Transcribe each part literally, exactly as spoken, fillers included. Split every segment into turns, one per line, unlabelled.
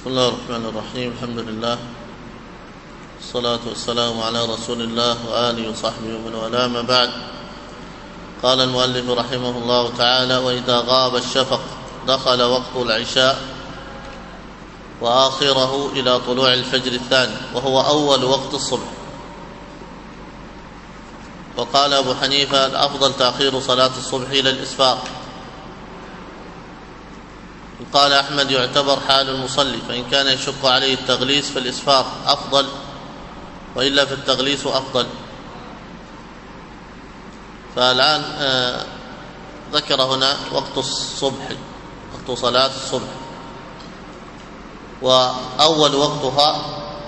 بسم الله الرحمن الرحيم. الحمد لله والصلاة والسلام على رسول الله وآله وصحبه ومن والاه، ما بعد. قال المؤلف رحمه الله تعالى: وإذا غاب الشفق دخل وقت العشاء وآخره إلى طلوع الفجر الثاني، وهو أول وقت الصبح. وقال أبو حنيفة: الأفضل تأخير صلاة الصبح إلى الإسفار. قال أحمد: يعتبر حال المصلي، فإن كان يشق عليه التغليس فالإسفار أفضل، وإلا فالتغليس أفضل. فالآن آه ذكر هنا وقت الصبح، وقت صلاة الصبح، وأول وقتها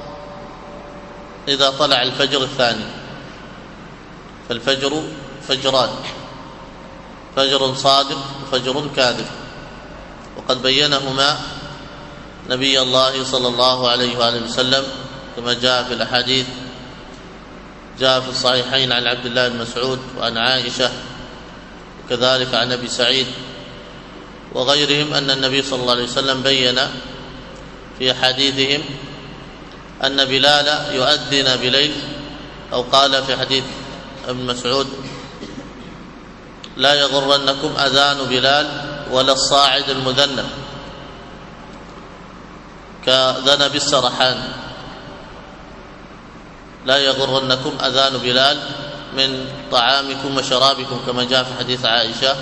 إذا طلع الفجر الثاني. فالفجر فجران: فجر صادق وفجر كاذب، وقد بينهما نبي الله صلى الله عليه وآله وسلم كما جاء في الأحاديث. جاء في الصحيحين عن عبد الله بن مسعود وعن عائشة، وكذلك عن أبي سعيد وغيرهم، أن النبي صلى الله عليه وسلم بين في حديثهم أن بلال يؤذن بليل، أو قال في حديث ابن مسعود: لا يغرنكم أذان بلال ولا الصاعد المذنب كذنب السرحان. لا يغرنكم أذان بلال من طعامكم وشرابكم كما جاء في حديث عائشة،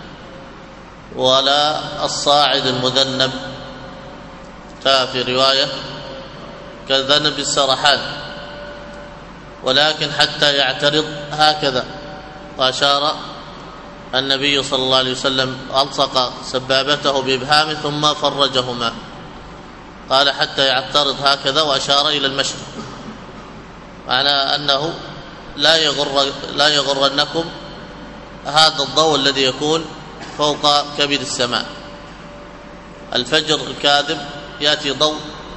ولا الصاعد المذنب جاء في رواية كذنب السرحان، ولكن حتى يعترض هكذا. وأشار النبي صلى الله عليه وسلم، ألصق سبابته بإبهامه ثم فرجهما، قال: حتى يعترض هكذا، وأشار إلى المشرق، معنى أنه لا يغر لا يغرنكم هذا الضوء الذي يكون فوق كبد السماء. الفجر الكاذب يأتي ضوء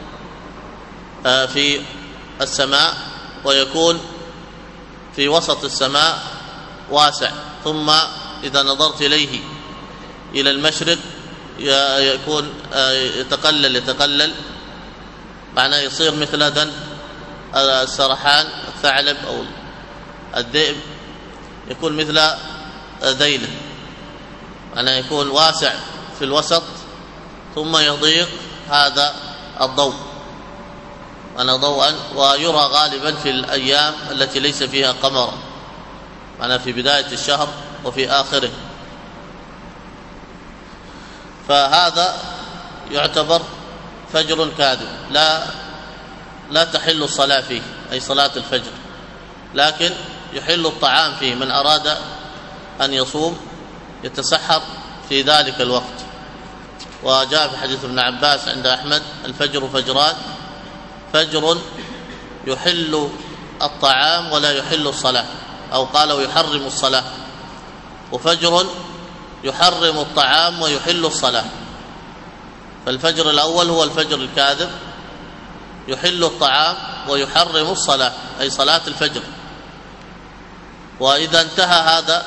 في السماء، ويكون في وسط السماء واسع، ثم إذا نظرت إليه إلى المشرق يكون يتقلل يتقلل معناه يصير مثل أذن السرحان، الثعلب أو الذئب، يكون مثل ذيله، معناه يكون واسع في الوسط ثم يضيق هذا الضوء، أنا ضوءا، ويرى غالبا في الأيام التي ليس فيها قمر، معناه في بداية الشهر وفي آخره. فهذا يعتبر فجر كاذب، لا لا تحل الصلاة فيه، أي صلاة الفجر، لكن يحل الطعام فيه. من أراد أن يصوم يتسحر في ذلك الوقت. وجاء في حديث ابن عباس عند أحمد: الفجر فجران: فجر يحل الطعام ولا يحل الصلاة، أو قال ويحرم الصلاة، وفجر يحرم الطعام ويحل الصلاة. فالفجر الأول هو الفجر الكاذب، يحل الطعام ويحرم الصلاة، أي صلاة الفجر. وإذا انتهى هذا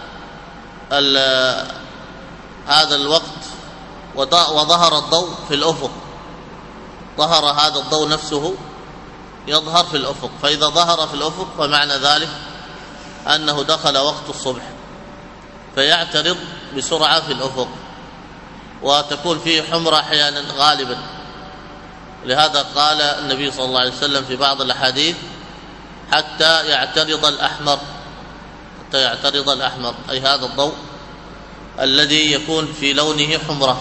هذا الوقت وظهر الضوء في الأفق، ظهر هذا الضوء نفسه يظهر في الأفق، فإذا ظهر في الأفق فمعنى ذلك أنه دخل وقت الصبح، فيعترض بسرعة في الأفق، وتكون فيه حمرة أحيانا غالبا. لهذا قال النبي صلى الله عليه وسلم في بعض الأحاديث: حتى يعترض الأحمر، حتى يعترض الأحمر، أي هذا الضوء الذي يكون في لونه حمرة.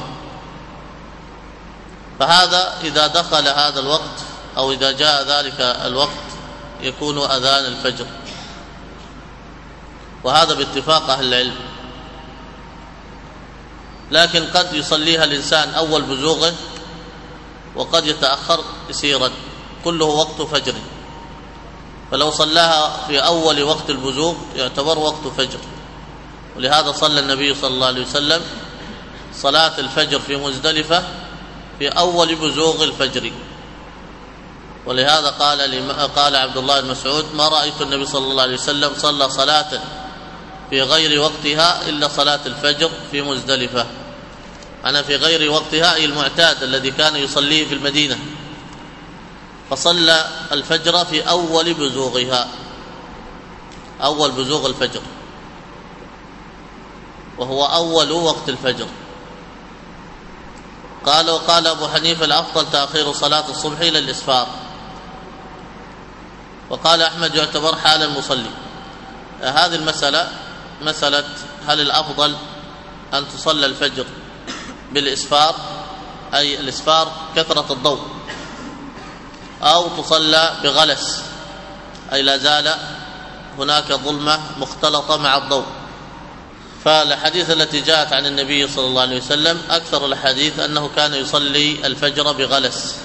فهذا إذا دخل هذا الوقت أو إذا جاء ذلك الوقت يكون أذان الفجر، وهذا باتفاق أهل العلم. لكن قد يصليها الإنسان أول بزوغه، وقد يتأخر يسيرا، كله وقت فجر. فلو صلاها في أول وقت البزوغ يعتبر وقت فجر. ولهذا صلى النبي صلى الله عليه وسلم صلاة الفجر في مزدلفة في أول بزوغ الفجر. ولهذا قال قال عبد الله بن مسعود: ما رأيت النبي صلى الله عليه وسلم صلى صلاة في غير وقتها إلا صلاة الفجر في مزدلفة. أنا في غير وقتها أي المعتاد الذي كان يصليه في المدينة، فصلى الفجر في أول بزوغها، أول بزوغ الفجر، وهو أول وقت الفجر. قال وقال أبو حنيفة الأفضل تأخير صلاة الصبح إلى الإسفار. وقال أحمد يعتبر حال المصلي. هذه المسألة مسألة هل الأفضل أن تصلى الفجر بالإسفار، أي الإسفار كثرة الضوء، أو تصلى بغلس أي لا زال هناك ظلمة مختلطة مع الضوء. فالحديث التي جاءت عن النبي صلى الله عليه وسلم أكثر الحديث أنه كان يصلي الفجر بغلس،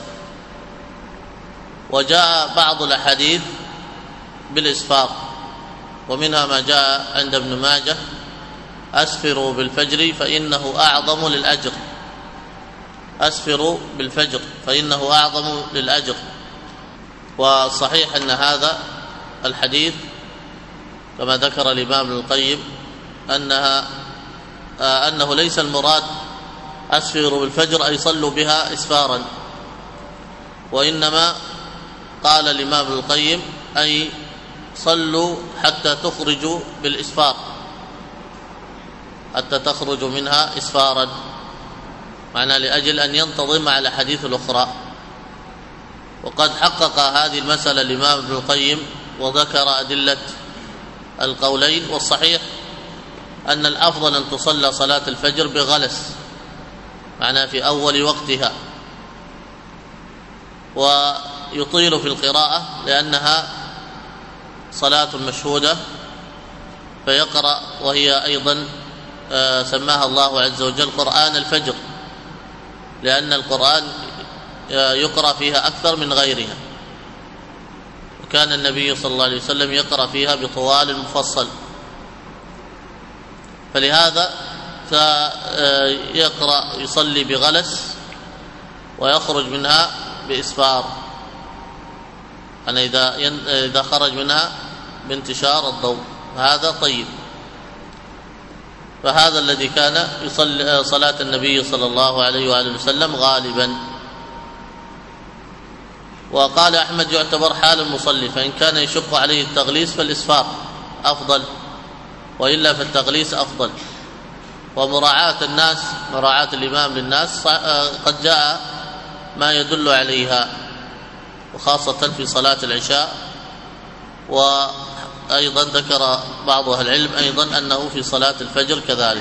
وجاء بعض الأحاديث بالإسفار، ومنها ما جاء عند ابن ماجه: أسفروا بالفجر فإنه أعظم للأجر، أسفروا بالفجر فإنه أعظم للأجر. والصحيح أن هذا الحديث كما ذكر الإمام ابن القيم أنها أنه ليس المراد أسفروا بالفجر أي صلوا بها إسفارا، وإنما قال الإمام ابن القيم أي صلوا حتى تخرجوا بالإسفار، حتى تخرجوا منها إسفارا، معنى لأجل أن ينتظم مع الأحاديث الأخرى. وقد حقق هذه المسألة الإمام ابن القيم وذكر أدلة القولين، والصحيح أن الأفضل أن تصلى صلاة الفجر بغلس، معنى في أول وقتها، ويطيل في القراءة لأنها صلاة مشهودة، فيقرأ، وهي أيضا سماها الله عز وجل قرآن الفجر، لأن القرآن يقرأ فيها أكثر من غيرها، وكان النبي صلى الله عليه وسلم يقرأ فيها بطوال مفصل، فلهذا يقرأ يصلي بغلس ويخرج منها بإسفار، أنا إذا إذا خرج منها بانتشار الضوء، هذا طيب. فهذا الذي كان يصلي صلاة النبي صلى الله عليه وآله وسلم غالبا. وقال أحمد يعتبر حال المصلي، فإن كان يشق عليه التغليس فالإسفار أفضل، وإلا فالتغليس أفضل. ومراعاة الناس، مراعاة الإمام للناس قد جاء ما يدل عليها، وخاصة في صلاة العشاء. وأيضا ذكر بعض أهل العلم أيضا أنه في صلاة الفجر كذلك.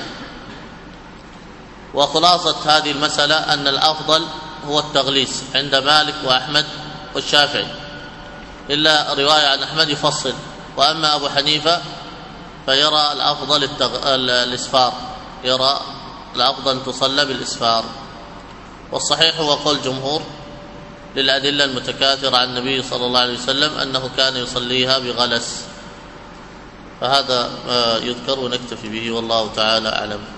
وخلاصة هذه المسألة أن الأفضل هو التغليس عند مالك وأحمد والشافعي، إلا رواية عن أحمد يفصل. وأما أبو حنيفة فيرى الأفضل التغ... الإسفار، يرى الأفضل أن تصلى بالإسفار. والصحيح هو قول جمهور للأدلة المتكاثرة عن النبي صلى الله عليه وسلم أنه كان يصليها بغلس. فهذا يذكر ونكتفي به، والله تعالى أعلم.